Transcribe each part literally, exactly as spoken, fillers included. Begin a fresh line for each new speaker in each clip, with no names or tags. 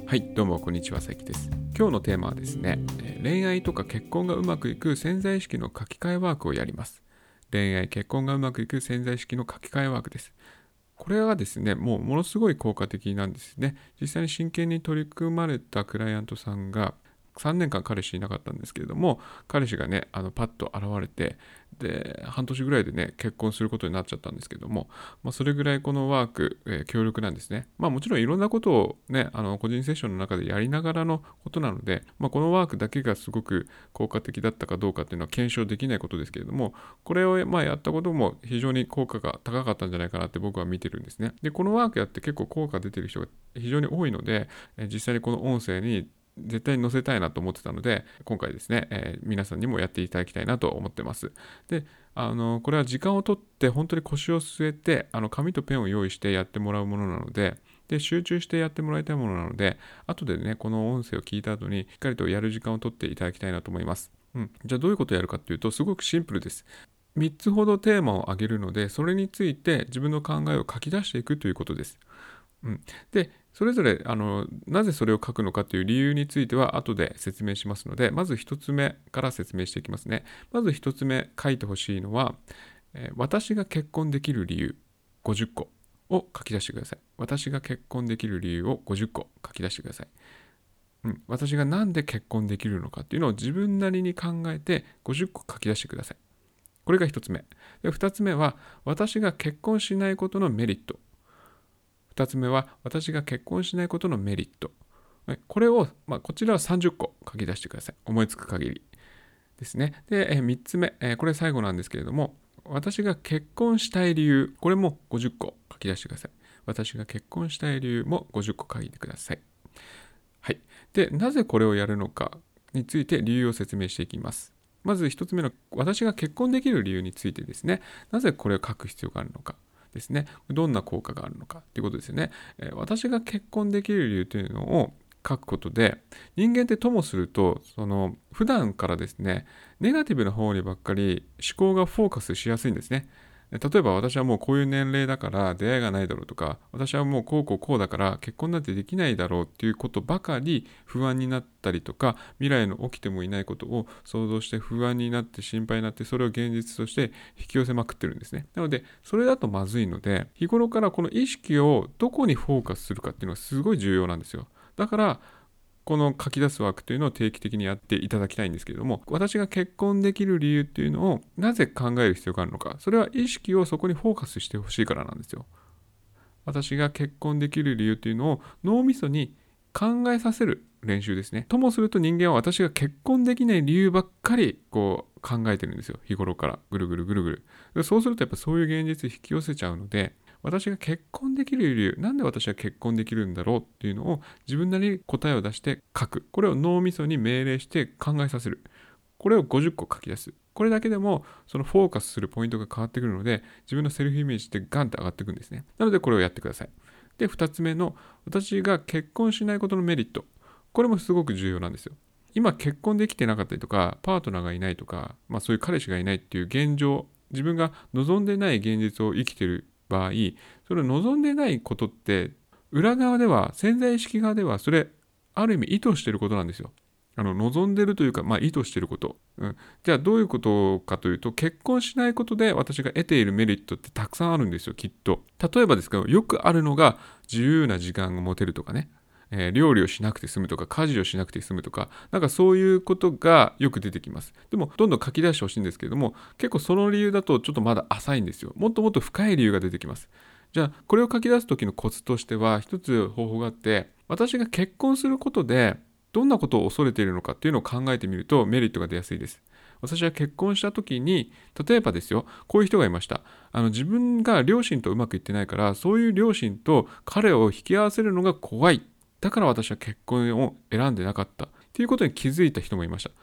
はい、どうもこんにちは、さきです。今日のテーマはですね、恋愛とか結婚がうまくいく潜在意識の書き換えワークをやります。恋愛、結婚がうまくいく潜在意識の書き換えワークです。これはですね、もうものすごい効果的なんですね。実際に真剣に取り組まれたクライアントさんがさんねんかん彼氏いなかったんですけれども、彼氏がね、あのパッと現れて、で、半年ぐらいでね、結婚することになっちゃったんですけども、まあ、それぐらいこのワーク、えー強力なんですね。まあもちろんいろんなことをね、あの個人セッションの中でやりながらのことなので、まあ、このワークだけがすごく効果的だったかどうかっていうのは検証できないことですけれども、これをまあやったことも非常に効果が高かったんじゃないかなって僕は見てるんですね。で、このワークやって結構効果出てる人が非常に多いので、えー実際にこの音声に絶対に載せたいなと思ってたので、今回ですね、えー皆さんにもやっていただきたいなと思ってます。で、あのこれは時間をとって本当に腰を据えて、あの紙とペンを用意してやってもらうものなので、で集中してやってもらいたいものなので、後でね、この音声を聞いた後にしっかりとやる時間をとっていただきたいなと思います。うん、じゃあどういうことをやるかっていうと、すごくシンプルです。みっつほどテーマを挙げるので、それについて自分の考えを書き出していくということです。うん、で、それぞれあのなぜそれを書くのかという理由については後で説明しますので、まずひとつめから説明していきますね。まずひとつめ書いてほしいのは、えー私が結婚できる理由ごじゅっこを書き出してください。私が結婚できる理由をごじゅっこ書き出してください。うん、私がなんで結婚できるのかっていうのを自分なりに考えてごじゅっこ書き出してください。これがひとつめ。で、ふたつめは私が結婚しないことのメリット。ふたつめは私が結婚しないことのメリット。これを、まあ、こちらはさんじゅっこ書き出してください。思いつく限りですね。で、みっつめ、これ最後なんですけれども、私が結婚したい理由、これもごじゅっこ書き出してください。私が結婚したい理由もごじゅっこ書いてください。はい。で、なぜこれをやるのかについて理由を説明していきます。まずひとつめの私が結婚できる理由についてですね、なぜこれを書く必要があるのか。ですね、どんな効果があるのかということですよね。えー私が結婚できる理由というのを書くことで、人間ってともすると、その普段からですね、ネガティブな方にばっかり思考がフォーカスしやすいんですね。例えば私はもうこういう年齢だから出会いがないだろうとか、私はもうこうこうこうだから結婚なんてできないだろうっていうことばかり不安になったりとか、未来の起きてもいないことを想像して不安になって心配になって、それを現実として引き寄せまくってるんですね。なのでそれだとまずいので、日頃からこの意識をどこにフォーカスするかっていうのはすごい重要なんですよ。だからこの書き出すワークというのを定期的にやっていただきたいんですけれども、私が結婚できる理由っていうのをなぜ考える必要があるのか、それは意識をそこにフォーカスしてほしいからなんですよ。私が結婚できる理由っていうのを脳みそに考えさせる練習ですね。ともすると人間は私が結婚できない理由ばっかりこう考えてるんですよ。日頃からぐるぐるぐるぐる。そうするとやっぱそういう現実引き寄せちゃうので、私が結婚できる理由、なんで私は結婚できるんだろうっていうのを自分なりに答えを出して書く。これを脳みそに命令して考えさせる。これをごじゅっこ書き出す。これだけでもそのフォーカスするポイントが変わってくるので、自分のセルフイメージってガンって上がっていくんですね。なのでこれをやってください。で、ふたつめの私が結婚しないことのメリット。これもすごく重要なんですよ。今結婚できてなかったりとか、パートナーがいないとか、まあそういう彼氏がいないっていう現状、自分が望んでない現実を生きている場合、それを望んでないことって、裏側では、潜在意識側では、それ、ある意味意図していることなんですよ。あの望んでるというか、まあ、意図していること、うん。じゃあどういうことかというと、結婚しないことで私が得ているメリットってたくさんあるんですよ、きっと。例えばですけど、よくあるのが自由な時間が持てるとかね。えー料理をしなくて済むとか、家事をしなくて済むとか、なんかそういうことがよく出てきます。でも、どんどん書き出してほしいんですけれども、結構その理由だとちょっとまだ浅いんですよ。もっともっと深い理由が出てきます。じゃあ、これを書き出す時のコツとしては、一つ方法があって、私が結婚することで、どんなことを恐れているのかっていうのを考えてみるとメリットが出やすいです。私は結婚した時に、例えばですよ、こういう人がいました。あの自分が両親とうまくいってないから、そういう両親と彼を引き合わせるのが怖い。だから私は結婚を選んでなかった。っていうことに気づいた人もいました。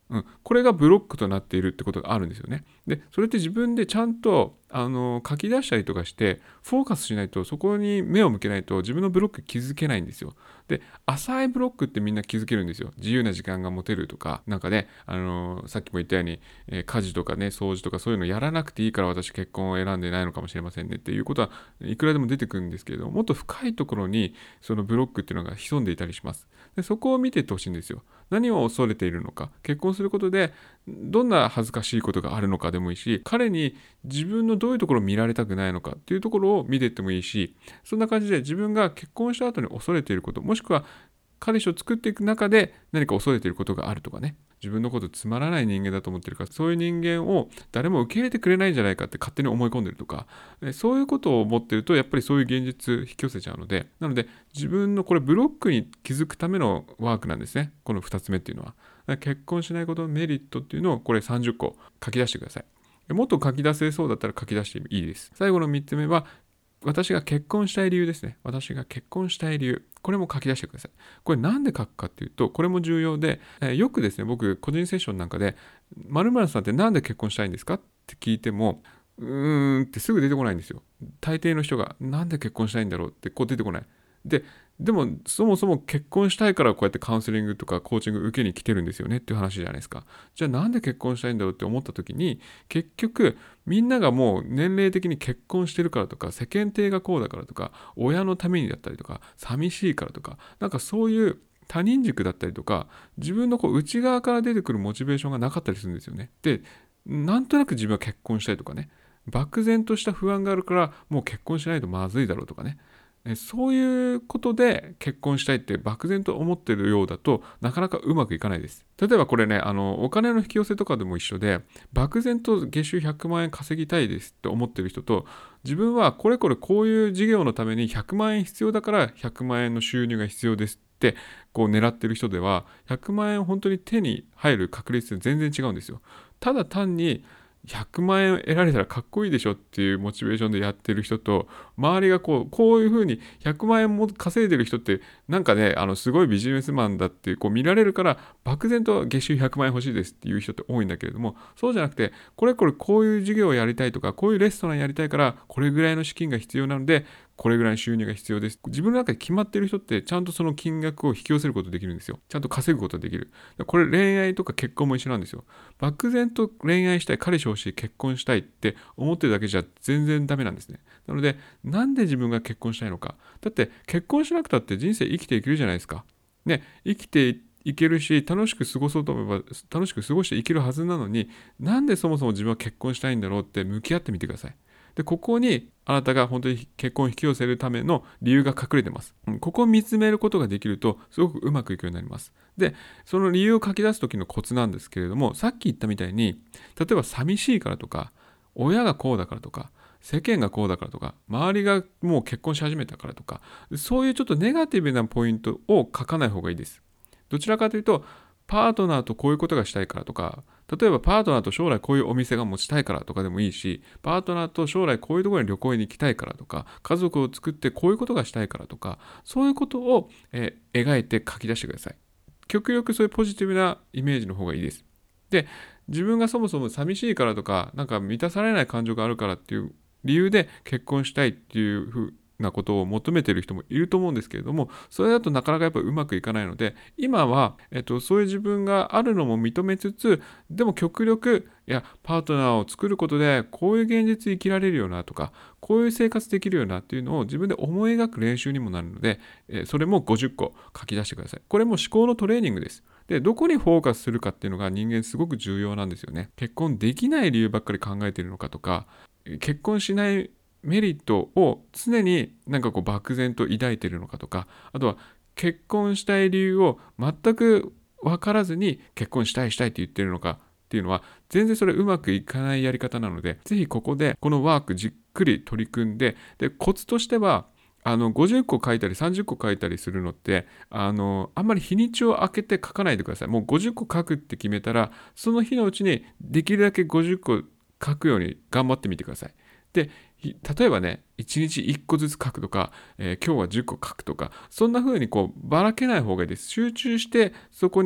うん、これがブロックとなっているってことがあるんですよね。で、それって自分でちゃんとあの書き出したりとかしてフォーカスしないと、そこに目を向けないと自分のブロック気づけないんですよ。で、浅いブロックってみんな気づけるんですよ。自由な時間が持てるとか、なんかね、あのさっきも言ったように、えー家事とかね、掃除とかそういうのやらなくていいから私結婚を選んでないのかもしれませんねっていうことはいくらでも出てくるんですけれども、もっと深いところにそのブロックっていうのが潜んでいたりします。で、そこを見ていってほしいんですよ。何を恐れているのか、結婚することでどんな恥ずかしいことがあるのかでもいいし、彼に自分のどういうところを見られたくないのかっていうところを見ていってもいいし、そんな感じで自分が結婚した後に恐れていること、もしくは彼氏を作っていく中で何か恐れていることがあるとかね、自分のことつまらない人間だと思ってるから、そういう人間を誰も受け入れてくれないんじゃないかって勝手に思い込んでるとか、そういうことを思ってるとやっぱりそういう現実引き寄せちゃうので、なので自分のこれブロックに気づくためのワークなんですね、このふたつめっていうのは。結婚しないことのメリットっていうのをこれさんじゅっこ書き出してください。もっと書き出せそうだったら書き出していいです。最後のみっつめは、私が結婚したい理由ですね。私が結婚したい理由。これも書き出してください。これなんで書くかっていうと、これも重要で、えーよくですね、僕、個人セッションなんかで、〇〇さんってなんで結婚したいんですかって聞いても、うーんってすぐ出てこないんですよ。大抵の人が、なんで結婚したいんだろうってこう出てこない。で、でもそもそも結婚したいからこうやってカウンセリングとかコーチング受けに来てるんですよねっていう話じゃないですか。じゃあなんで結婚したいんだろうって思った時に、結局みんながもう年齢的に結婚してるからとか、世間体がこうだからとか、親のためにだったりとか、寂しいからとか、なんかそういう他人軸だったりとか、自分のこう内側から出てくるモチベーションがなかったりするんですよね。で、なんとなく自分は結婚したいとかね、漠然とした不安があるからもう結婚しないとまずいだろうとかね、えそういうことで結婚したいって漠然と思ってるようだとなかなかうまくいかないです。例えばこれね、あのお金の引き寄せとかでも一緒で、漠然と月収ひゃくまん円稼ぎたいですって思ってる人と、自分はこれこれこういう事業のためにひゃくまん円必要だからひゃくまん円の収入が必要ですってこう狙ってる人では、ひゃくまん円本当に手に入る確率全然違うんですよ。ただ単にひゃくまん円得られたらかっこいいでしょっていうモチベーションでやってる人と、周りがこうこういうふうにひゃくまん円も稼いでる人ってなんかね、あのすごいビジネスマンだってこう見られるから漠然と月収ひゃくまん円欲しいですっていう人って多いんだけれども、そうじゃなくて、これこれこういう事業をやりたいとか、こういうレストランやりたいからこれぐらいの資金が必要なのでこれぐらいの収入が必要です。自分の中で決まっている人ってちゃんとその金額を引き寄せることができるんですよ。ちゃんと稼ぐことができる。これ恋愛とか結婚も一緒なんですよ。漠然と恋愛したい、彼氏欲しい、結婚したいって思ってるだけじゃ全然ダメなんですね。なので、なんで自分が結婚したいのか。だって結婚しなくたって人生生きていけるじゃないですか。ね、生きていけるし、楽しく過ごそうと思えば楽しく過ごしていけるはずなのに、なんでそもそも自分は結婚したいんだろうって向き合ってみてください。で、ここにあなたが本当に結婚を引き寄せるための理由が隠れてます。ここを見つめることができるとすごくうまくいくようになります。で、その理由を書き出す時のコツなんですけれども、さっき言ったみたいに、例えば寂しいからとか、親がこうだからとか、世間がこうだからとか、周りがもう結婚し始めたからとか、そういうちょっとネガティブなポイントを書かない方がいいです。どちらかというと、パートナーとこういうことがしたいからとか、例えばパートナーと将来こういうお店が持ちたいからとかでもいいし、パートナーと将来こういうところに旅行に行きたいからとか、家族を作ってこういうことがしたいからとか、そういうことを、えー描いて書き出してください。極力そういうポジティブなイメージの方がいいです。で、自分がそもそも寂しいからとか、なんか満たされない感情があるからっていう理由で結婚したいっていうふうなことを求めている人もいると思うんですけれども、それだとなかなかやっぱうまくいかないので、今は、えっと、そういう自分があるのも認めつつ、でも極力、いや、パートナーを作ることで、こういう現実生きられるよなとか、こういう生活できるよなっていうのを自分で思い描く練習にもなるので、えーそれもごじゅっこ書き出してください。これも思考のトレーニングです。で、どこにフォーカスするかっていうのが人間すごく重要なんですよね。結婚できない理由ばっかり考えているのかとか、結婚しないメリットを常になんかこう漠然と抱いているのかとか、あとは結婚したい理由を全く分からずに結婚したいしたいって言ってるのかっていうのは全然それうまくいかないやり方なので、ぜひここでこのワークじっくり取り組んで、でコツとしてはあのごじゅっこ書いたりさんじゅっこ書いたりするのってあのあんまり日にちを空けて書かないでください。もうごじゅっこ書くって決めたらその日のうちにできるだけごじゅっこ書くように頑張ってみてください。で、例えばね、いちにちいっこずつ書くとか、えー今日はじゅっこ書くとか、そんな風にこうばらけない方がいいです。集中してそこに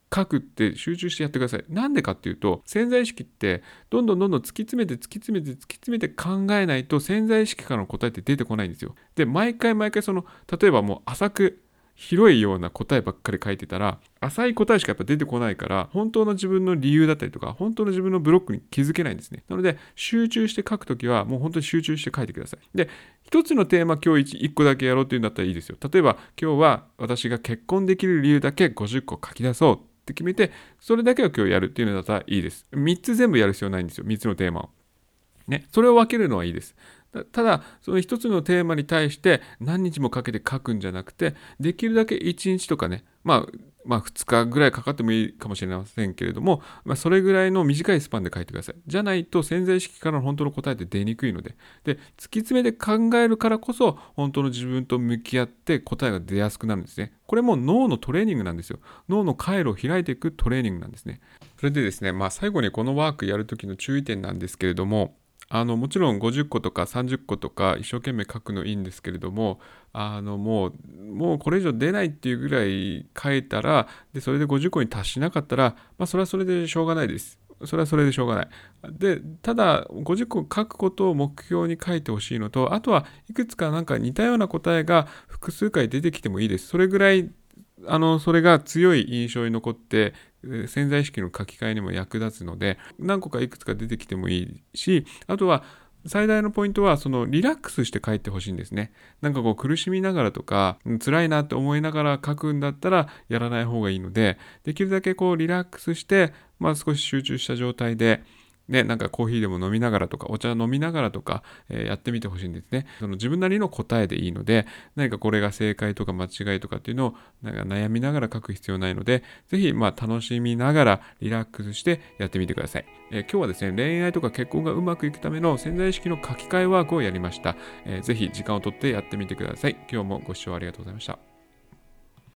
書くって集中してやってください。なんでかっていうと、潜在意識ってどんどんどんどん突き詰めて突き詰めて突き詰めて考えないと潜在意識からの答えって出てこないんですよ。で、毎回毎回その、例えばもう浅く広いような答えばっかり書いてたら、浅い答えしかやっぱ出てこないから、本当の自分の理由だったりとか、本当の自分のブロックに気づけないんですね。なので、集中して書くときは、もう本当に集中して書いてください。で、一つのテーマ今日一個だけやろうっていうんだったらいいですよ。例えば、今日は私が結婚できる理由だけごじゅっこ書き出そうって決めて、それだけを今日やるっていうのだったらいいです。みっつ全部やる必要ないんですよ。みっつのテーマを。ね、それを分けるのはいいです。ただ、その一つのテーマに対して何日もかけて書くんじゃなくて、できるだけいちにちとかね、まあ、まあふつかぐらいかかってもいいかもしれませんけれども、まあ、それぐらいの短いスパンで書いてください。じゃないと潜在意識からの本当の答えって出にくいので、で、突き詰めて考えるからこそ、本当の自分と向き合って答えが出やすくなるんですね。これも脳のトレーニングなんですよ。脳の回路を開いていくトレーニングなんですね。それでですね、まあ最後にこのワークやるときの注意点なんですけれども、あのもちろんごじゅっことかさんじゅっことか一生懸命書くのいいんですけれども、あのもうもうこれ以上出ないっていうぐらい書いたら、でそれでごじゅっこに達しなかったら、まあそれはそれでしょうがないです。それはそれでしょうがない。で、ただごじゅっこ書くことを目標に書いてほしいのと、あとはいくつかなんか似たような答えが複数回出てきてもいいです。それぐらいあのそれが強い印象に残って潜在意識の書き換えにも役立つので、何個かいくつか出てきてもいいし、あとは最大のポイントはそのリラックスして書いてほしいんですね。なんかこう苦しみながらとか辛いなって思いながら書くんだったらやらない方がいいので、できるだけこうリラックスして、まあ、少し集中した状態でね、なんかコーヒーでも飲みながらとかお茶飲みながらとか、えー、やってみてほしいんですね。その自分なりの答えでいいので、何かこれが正解とか間違いとかっていうのをなんか悩みながら書く必要ないので、ぜひまあ楽しみながらリラックスしてやってみてください。えー、今日はですね、恋愛とか結婚がうまくいくための潜在意識の書き換えワークをやりました。えー、ぜひ時間をとってやってみてください。今日もご視聴ありがとうございました。